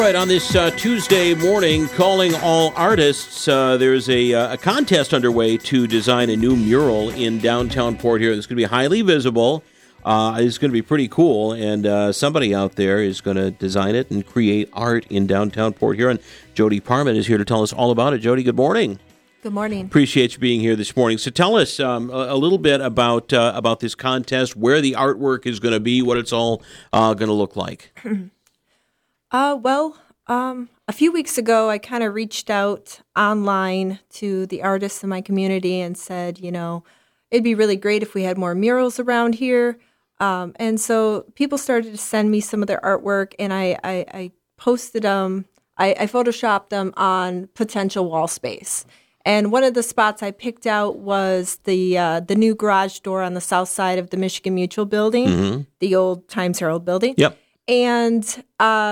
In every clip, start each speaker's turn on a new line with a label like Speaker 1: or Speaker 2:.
Speaker 1: Right, on this Tuesday morning, calling all artists, there's a contest underway to design a new mural in downtown Port Huron. It's going to be highly visible. It's going to be pretty cool, and somebody out there is going to design it and create art in downtown Port Huron. Jody Parman is here to tell us all about it. Jody, good morning.
Speaker 2: Good morning.
Speaker 1: Appreciate you being here this morning. So tell us a little bit about this contest, where the artwork is going to be, what it's all going to look like.
Speaker 2: A few weeks ago, I kind of reached out online to the artists in my community and said, it'd be really great if we had more murals around here. And so people started to send me some of their artwork, and I posted them. I photoshopped them on potential wall space. And one of the spots I picked out was the new garage door on the south side of the Michigan Mutual building, the old Times Herald building.
Speaker 1: Yep.
Speaker 2: And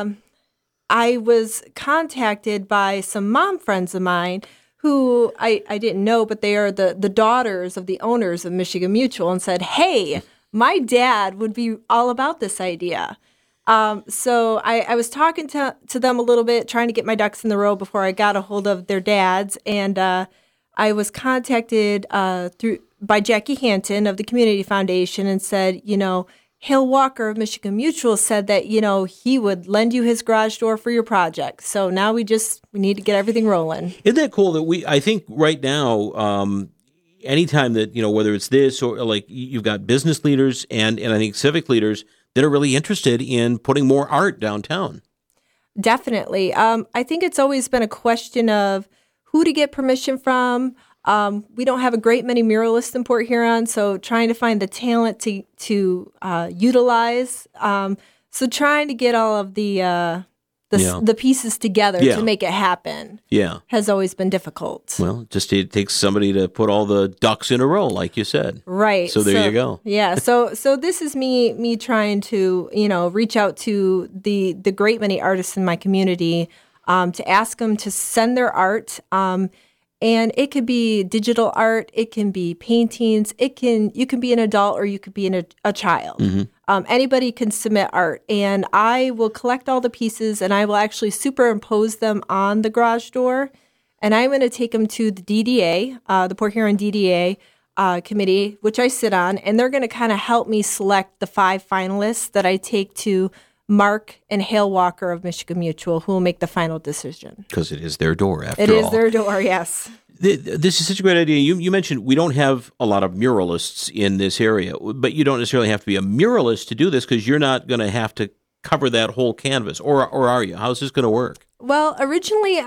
Speaker 2: I was contacted by some mom friends of mine who I didn't know, but they are the daughters of the owners of Michigan Mutual, and said, hey, my dad would be all about this idea. So I was talking to them a little bit, trying to get my ducks in the row before I got a hold of their dads. And I was contacted by Jackie Hanton of the Community Foundation and said, Hale Walker of Michigan Mutual said that, he would lend you his garage door for your project. So now we need to get everything rolling.
Speaker 1: Isn't that cool that I think right now, anytime that, whether it's this or like you've got business leaders and I think civic leaders that are really interested in putting more art downtown.
Speaker 2: Definitely. I think it's always been a question of who to get permission from. We don't have a great many muralists in Port Huron, so trying to find the talent to utilize. So trying to get all of the pieces together to make it happen has always been difficult.
Speaker 1: Well, it takes somebody to put all the ducks in a row, like you said.
Speaker 2: Right.
Speaker 1: So there you go.
Speaker 2: Yeah. So this is me trying to, reach out to the great many artists in my community to ask them to send their art. And it could be digital art, it can be paintings, you can be an adult or you could be a child. Anybody can submit art, and I will collect all the pieces and I will actually superimpose them on the garage door, and I'm going to take them to the DDA, the Port Huron DDA committee, which I sit on, and they're going to kind of help me select the 5 finalists that I take to Mark and Hale Walker of Michigan Mutual, who will make the final decision.
Speaker 1: Because it is their door, after all.
Speaker 2: It is their door, yes.
Speaker 1: This is such a great idea. You mentioned we don't have a lot of muralists in this area, but you don't necessarily have to be a muralist to do this because you're not going to have to cover that whole canvas, or are you? How's this going to work?
Speaker 2: Well, originally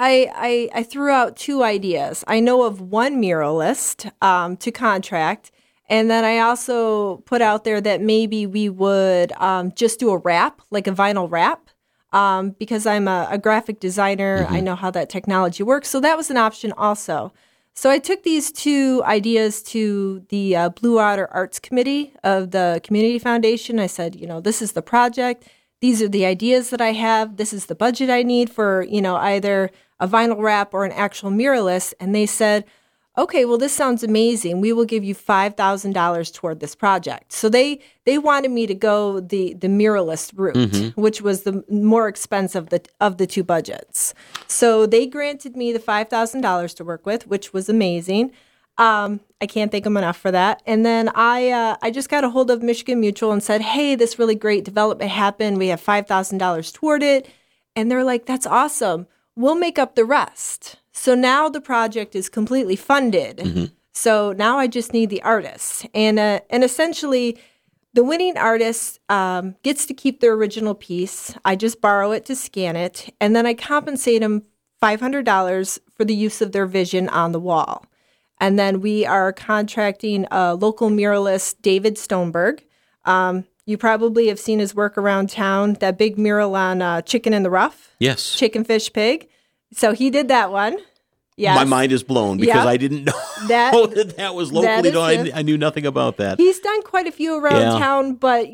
Speaker 2: I threw out 2 ideas. I know of one muralist to contract. And then I also put out there that maybe we would just do a wrap, like a vinyl wrap, because I'm a graphic designer. I know how that technology works. So that was an option also. So I took these 2 ideas to the Blue Otter Arts Committee of the Community Foundation. I said, this is the project. These are the ideas that I have. This is the budget I need for, either a vinyl wrap or an actual muralist. And they said, okay, well, this sounds amazing. We will give you $5,000 toward this project. So they wanted me to go the muralist route, which was the more expensive of the 2 budgets. So they granted me the $5,000 to work with, which was amazing. I can't thank them enough for that. And then I just got a hold of Michigan Mutual and said, hey, this really great development happened. We have $5,000 toward it. And they're like, that's awesome. We'll make up the rest. So now the project is completely funded. So now I just need the artists. And essentially, the winning artist gets to keep their original piece. I just borrow it to scan it. And then I compensate them $500 for the use of their vision on the wall. And then we are contracting a local muralist, David Stoneberg. You probably have seen his work around town, that big mural on Chicken in the Rough.
Speaker 1: Yes.
Speaker 2: Chicken, Fish, Pig. So he did that one. Yes.
Speaker 1: My mind is blown because I didn't know that was locally done. I knew nothing about that.
Speaker 2: He's done quite a few around town, but,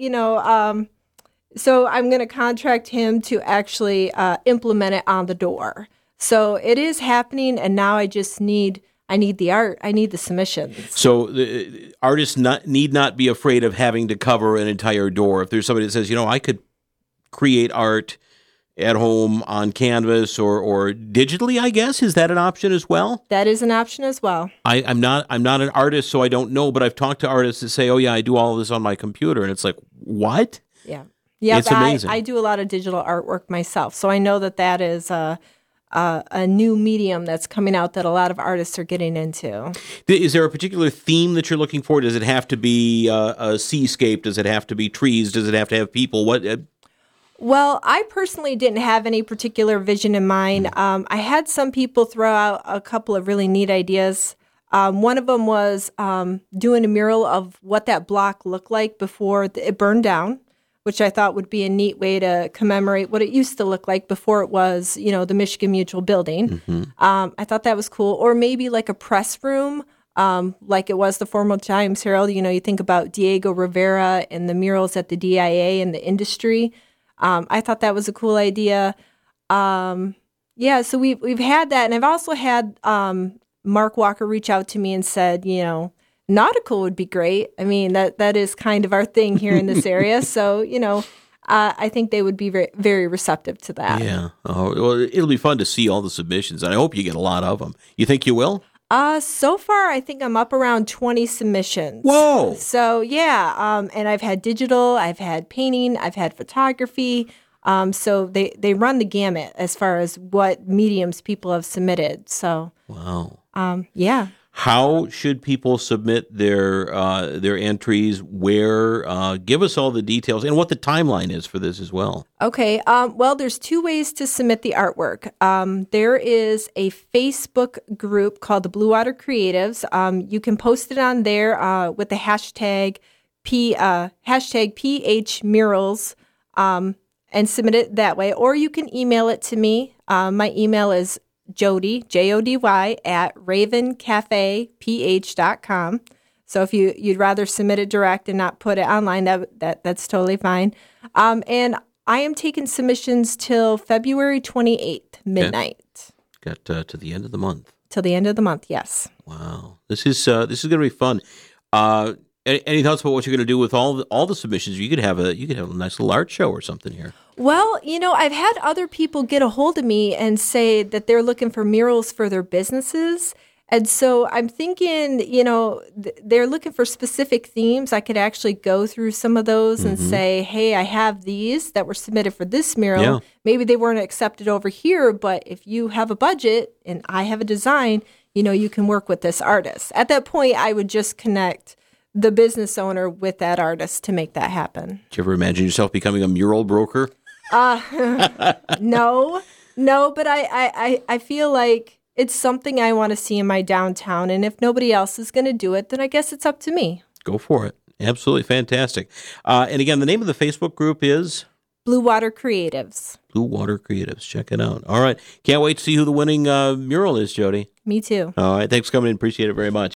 Speaker 2: so I'm going to contract him to actually implement it on the door. So it is happening, and now I need the art. I need the submissions.
Speaker 1: So the artists need not be afraid of having to cover an entire door. If there's somebody that says, I could create art at home on canvas or digitally, I guess. Is that an option as well?
Speaker 2: That is an option as well.
Speaker 1: I'm not an artist, so I don't know, but I've talked to artists that say, oh, yeah, I do all of this on my computer. And it's like, what?
Speaker 2: Yeah. Yeah,
Speaker 1: it's amazing.
Speaker 2: I do a lot of digital artwork myself, so I know that is a new medium that's coming out that a lot of artists are getting into.
Speaker 1: Is there a particular theme that you're looking for? Does it have to be a seascape? Does it have to be trees? Does it have to have people? What?
Speaker 2: Well, I personally didn't have any particular vision in mind. I had some people throw out a couple of really neat ideas. One of them was doing a mural of what that block looked like before it burned down, which I thought would be a neat way to commemorate what it used to look like before it was, the Michigan Mutual building.
Speaker 1: Mm-hmm.
Speaker 2: I thought that was cool. Or maybe like a press room, like it was the former Times Herald. You think about Diego Rivera and the murals at the DIA and the industry. I thought that was a cool idea. So we've had that. And I've also had Mark Walker reach out to me and said, nautical would be great. I mean, that is kind of our thing here in this area. So, I think they would be very, very receptive to that.
Speaker 1: Yeah. Oh, well, it'll be fun to see all the submissions, and I hope you get a lot of them. You think you will?
Speaker 2: So far, I think I'm up around 20 submissions.
Speaker 1: Whoa.
Speaker 2: So, yeah. And I've had digital, I've had painting, I've had photography. So they run the gamut as far as what mediums people have submitted. So,
Speaker 1: wow.
Speaker 2: Yeah.
Speaker 1: How should people submit their entries? Where? Give us all the details and what the timeline is for this as well.
Speaker 2: Okay. Well, there's two ways to submit the artwork. There is a Facebook group called the Blue Water Creatives. You can post it on there with the hashtag PHMurals and submit it that way. Or you can email it to me. My email is Jody, Jody, at ravencafeph.com. So if you'd rather submit it direct and not put it online, that's totally fine. And I am taking submissions till February 28th, midnight.
Speaker 1: Got to the end of the month.
Speaker 2: Till the end of the month, yes.
Speaker 1: Wow. This is going to be fun. Any thoughts about what you're going to do with all the submissions? You could have a nice little art show or something here.
Speaker 2: Well, I've had other people get a hold of me and say that they're looking for murals for their businesses. And so I'm thinking, they're looking for specific themes. I could actually go through some of those and say, hey, I have these that were submitted for this mural. Yeah. Maybe they weren't accepted over here, but if you have a budget and I have a design, you can work with this artist. At that point, I would just connect the business owner with that artist to make that happen.
Speaker 1: Did you ever imagine yourself becoming a mural broker?
Speaker 2: No, but I feel like it's something I want to see in my downtown. And if nobody else is going to do it, then I guess it's up to me.
Speaker 1: Go for it. Absolutely fantastic. And again, the name of the Facebook group is?
Speaker 2: Blue Water Creatives.
Speaker 1: Blue Water Creatives. Check it out. All right. Can't wait to see who the winning mural is, Jody.
Speaker 2: Me too.
Speaker 1: All right. Thanks for coming in. Appreciate it very much.